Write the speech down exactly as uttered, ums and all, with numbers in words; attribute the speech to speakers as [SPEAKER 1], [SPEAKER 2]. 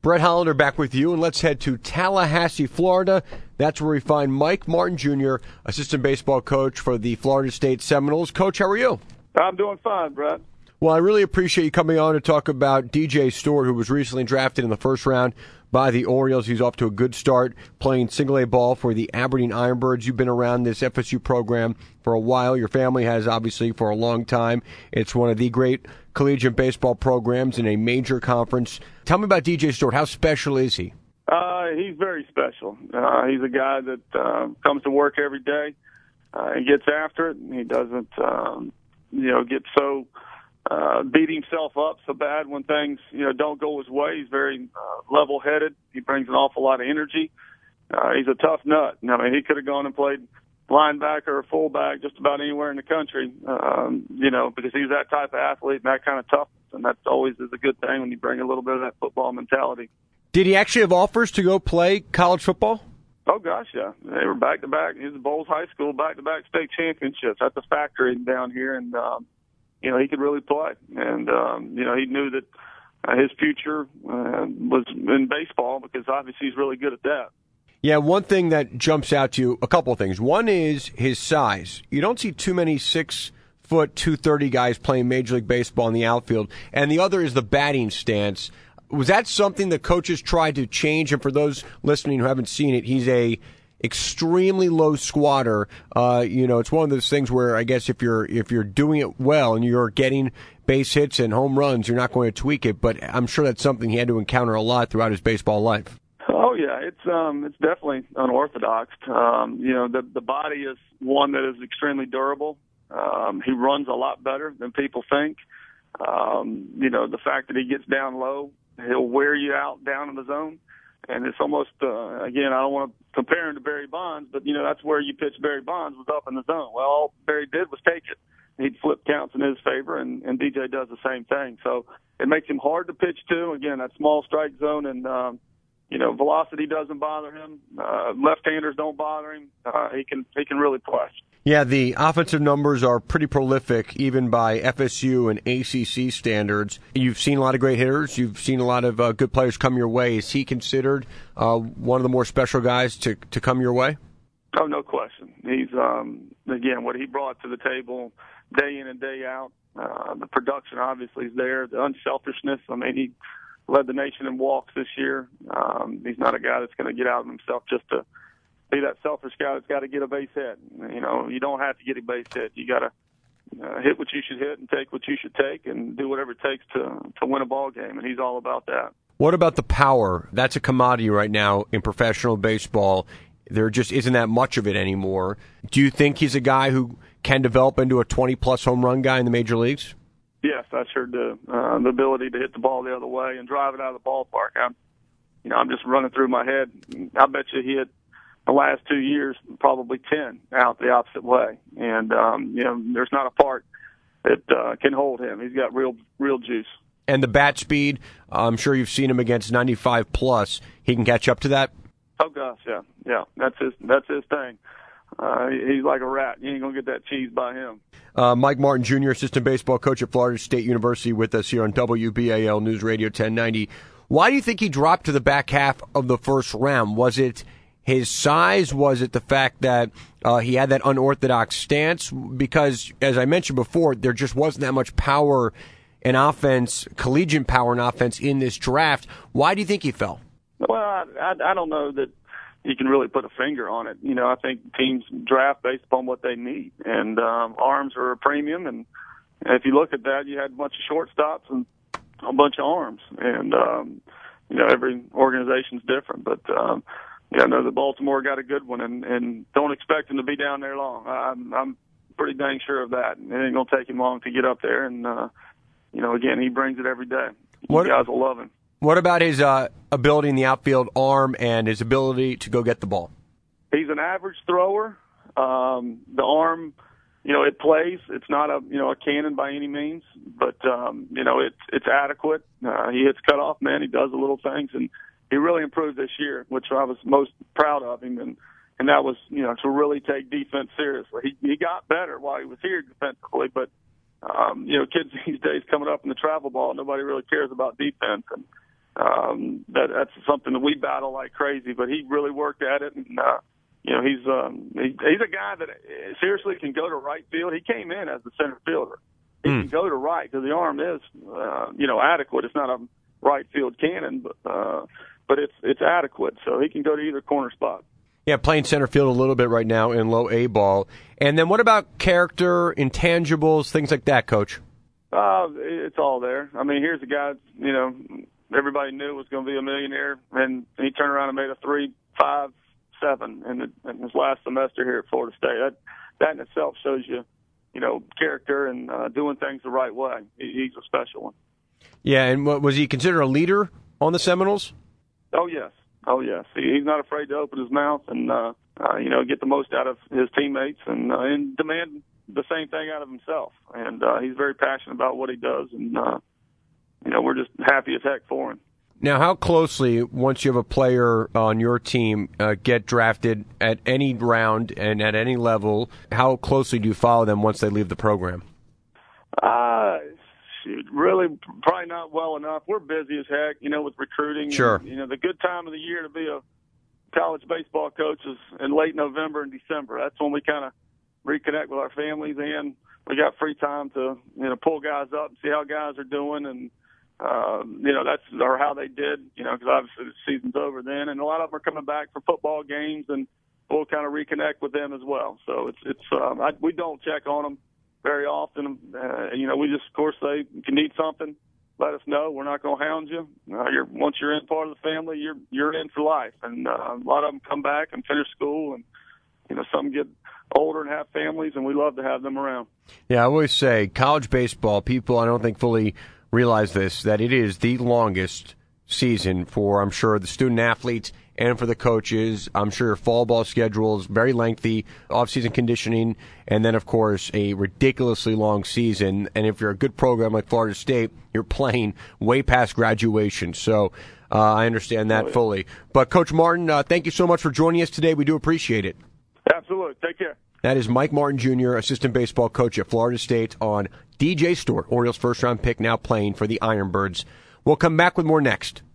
[SPEAKER 1] Brett Hollander back with you, and let's head to Tallahassee, Florida. That's where we find Mike Martin Junior, assistant baseball coach for the Florida State Seminoles. Coach, how are you?
[SPEAKER 2] I'm doing fine, Brett.
[SPEAKER 1] Well, I really appreciate you coming on to talk about D J Stewart, who was recently drafted in the first round by the Orioles. He's off to a good start playing single-A ball for the Aberdeen Ironbirds. You've been around this F S U program for a while. Your family has, obviously, for a long time. It's one of the great collegiate baseball programs in a major conference. Tell me about D J Stewart. How special is he?
[SPEAKER 2] Uh, he's very special. Uh, he's a guy that uh, comes to work every day uh, and gets after it. He doesn't, um, you know, get so uh, beat himself up so bad when things, you know, don't go his way. He's very uh, level-headed. He brings an awful lot of energy. Uh, he's a tough nut. I mean, he could have gone and played linebacker or fullback just about anywhere in the country, um, you know, because he's that type of athlete and that kind of toughness. And that always is a good thing when you bring a little bit of that football mentality.
[SPEAKER 1] Did he actually have offers to go play college football?
[SPEAKER 2] Oh, gosh, yeah. They were back-to-back. He was at Bowles High School, back-to-back state championships at the factory down here. And, um, you know, he could really play. And, um, you know, he knew that uh, his future uh, was in baseball because obviously he's really good at that.
[SPEAKER 1] Yeah, one thing that jumps out to you, a couple of things. One is his size. You don't see too many six-foot, two thirty guys playing Major League Baseball in the outfield. And the other is the batting stance. Was that something the coaches tried to change? And for those listening who haven't seen it, he's a extremely low squatter. Uh, you know, it's one of those things where I guess if you're if you're doing it well and you're getting base hits and home runs, you're not going to tweak it. But I'm sure that's something he had to encounter a lot throughout his baseball life.
[SPEAKER 2] Oh yeah, it's um it's definitely unorthodox. Um, you know, the the body is one that is extremely durable. Um, he runs a lot better than people think. Um, you know, the fact that he gets down low, he'll wear you out down in the zone. And it's almost, uh, again, I don't want to compare him to Barry Bonds, but, you know, that's where you pitch Barry Bonds was up in the zone. Well, all Barry did was take it. He'd flip counts in his favor, and, and D J does the same thing. So it makes him hard to pitch to. Again, that small strike zone, and, um, you know, velocity doesn't bother him. Uh, left-handers don't bother him. Uh, he can he can really play.
[SPEAKER 1] Yeah, the offensive numbers are pretty prolific, even by F S U and A C C standards. You've seen a lot of great hitters. You've seen a lot of uh, good players come your way. Is he considered uh, one of the more special guys to, to come your way?
[SPEAKER 2] Oh, no question. He's, um, again, what he brought to the table day in and day out. Uh, the production obviously is there. The unselfishness. I mean, he led the nation in walks this year. Um, he's not a guy that's going to get out of himself just to be that selfish guy that's got to get a base hit. You know, you don't have to get a base hit. You got to uh, hit what you should hit and take what you should take and do whatever it takes to to win a ball game, and he's all about that. What
[SPEAKER 1] about the power? That's a commodity right now in professional baseball. There just isn't that much of it anymore. Do you think he's a guy who can develop into a twenty-plus home run guy in the major leagues?
[SPEAKER 2] Yes, I sure do. Uh, the ability to hit the ball the other way and drive it out of the ballpark. I'm, you know, I'm just running through my head. I bet you he hit the last two years probably ten out the opposite way, and um, you know, there's not a part that uh, can hold him. He's got real, real juice.
[SPEAKER 1] And the bat speed, I'm sure you've seen him against ninety-five plus. He can catch up to that.
[SPEAKER 2] Oh gosh, yeah, yeah. That's his. That's his thing. Uh, he's like a rat. You ain't gonna get that cheese by him.
[SPEAKER 1] Uh, Mike Martin Junior, assistant baseball coach at Florida State University, with us here on W B A L News Radio ten ninety. Why do you think he dropped to the back half of the first round? Was it his size? Was it the fact that uh, he had that unorthodox stance? Because, as I mentioned before, there just wasn't that much power in offense, collegiate power in offense in this draft. Why do you think he fell?
[SPEAKER 2] Well, I, I, I don't know that you can really put a finger on it. You know, I think teams draft based upon what they need, and um, arms are a premium. And if you look at that, you had a bunch of shortstops and a bunch of arms, and um, you know, every organization's different. But um, yeah, I know that Baltimore got a good one, and, and don't expect him to be down there long. I'm, I'm pretty dang sure of that. It ain't gonna take him long to get up there, and uh, you know, again, he brings it every day.
[SPEAKER 1] What,
[SPEAKER 2] you guys will love him.
[SPEAKER 1] What about his uh, ability in the outfield, arm, and his ability to go get the ball?
[SPEAKER 2] He's an average thrower. Um, the arm, you know, it plays. It's not a you know a cannon by any means, but um, you know it's it's adequate. Uh, he hits cutoff man. He does the little things, and he really improved this year, which I was most proud of him. And and that was you know to really take defense seriously. He he got better while he was here defensively, but um, you know kids these days coming up in the travel ball, nobody really cares about defense. And um, that that's something that we battle like crazy. But he really worked at it, and uh, you know he's um, he, he's a guy that seriously can go to right field. He came in as the center fielder. He mm. can go to right because the arm is uh, you know adequate. It's not a right field cannon, but uh, but it's it's adequate, so he can go to either corner spot.
[SPEAKER 1] Yeah, playing center field a little bit right now in low A ball. And then what about character, intangibles, things like that, Coach?
[SPEAKER 2] Uh, it's all there. I mean, here's a guy, you know, everybody knew was going to be a millionaire, and he turned around and made a three, five, seven in, the, in his last semester here at Florida State. That that in itself shows you, you know, character and uh, doing things the right way. He, he's a special one.
[SPEAKER 1] Yeah, and what, was he considered a leader on the Seminoles?
[SPEAKER 2] Oh, yes. Oh, yes. He, he's not afraid to open his mouth and, uh, uh, you know, get the most out of his teammates and, uh, and demand the same thing out of himself. And uh, he's very passionate about what he does. And, uh, you know, we're just happy as heck for him.
[SPEAKER 1] Now, how closely, once you have a player on your team uh, get drafted at any round and at any level, how closely do you follow them once they leave the program?
[SPEAKER 2] Uh, shoot, really, probably not well enough. We're busy as heck, you know, with recruiting.
[SPEAKER 1] Sure.
[SPEAKER 2] And, you know, the good time of the year to be a college baseball coach is in late November and December. That's when we kind of reconnect with our families, and we got free time to, you know, pull guys up and see how guys are doing, and um, you know, that's or how they did, you know, because obviously the season's over then, and a lot of them are coming back for football games, and we'll kind of reconnect with them as well. So it's it's um, I, we don't check on them very often. Uh, you know, we just, of course, say if you need something, let us know. We're not going to hound you. Uh, you're once you're in part of the family, you're you're in for life. And uh, a lot of them come back and finish school, and you know, some get older and have families, and we love to have them around.
[SPEAKER 1] Yeah, I always say college baseball, people I don't think fully realize this, that it is the longest season for, I'm sure, the student athletes and for the coaches. I'm sure your fall ball schedule is very lengthy, off-season conditioning, and then, of course, a ridiculously long season. And if you're a good program like Florida State, you're playing way past graduation. So uh, I understand that oh, yeah. fully. But, Coach Martin, uh, thank you so much for joining us today. We do appreciate it.
[SPEAKER 2] Absolutely. Take care.
[SPEAKER 1] That is Mike Martin, Junior, assistant baseball coach at Florida State, on D J Stewart, Orioles' first-round pick, now playing for the Ironbirds. We'll come back with more next.